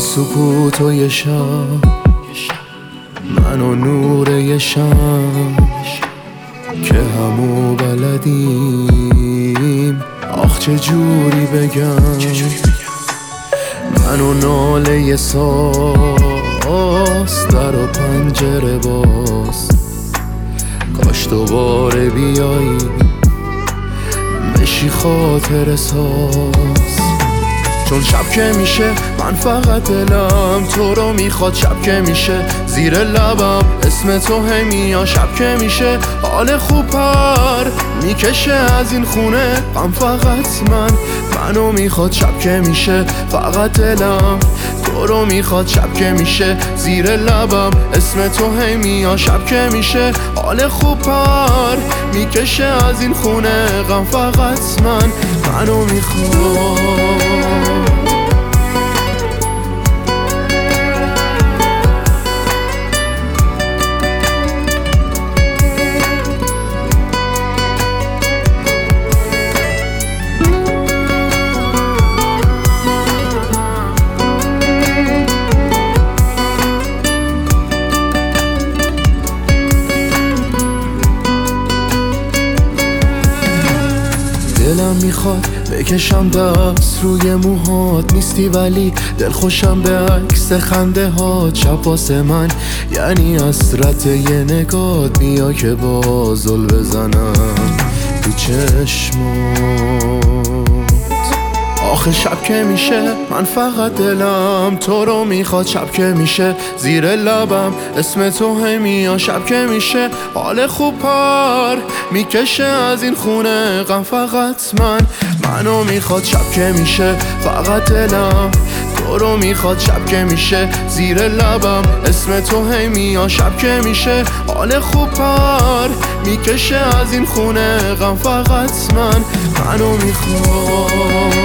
سکوت و یه شب، من و نور یه شم که همو بلدیم. آخ چه جوری بگم، من و ناله یه ساز، در و پنجره باز. کاش دوباره بیایی بشی خاطر ساز. چون شب که میشه من فقط دلم تو رو میخواد. شب که میشه زیر لبم اسم تو همیا. شب که میشه حال خوب پر میکشه از این خونه غم. فقط منو میخواد. شب که میشه فقط دلم تو رو میخواد. شب که میشه زیر لبم اسم تو همیا. شب که میشه حال خوب پر میکشه از این خونه غم. فقط منو میخواد. دلم میخواد بکشم دست روی موهات. نیستی ولی دل خوشم به عکس خنده هات. شب واسه من یعنی حسرت یه نگات. بیا که بازل بزنم تو چشمات. آخه شب که میشه من فقط دلم تو رو میخواد. شب که میشه زیر لبم اسم تو همیا. شب که میشه حال خوب پر میکشه از این خونه غم. فقط منو میخواد. شب که میشه فقط دلم تو رو میخواد. شب که میشه زیر لبم اسم تو همیا. شب که میشه حال خوب پر میکشه از این خونه غم. فقط منو میخواد.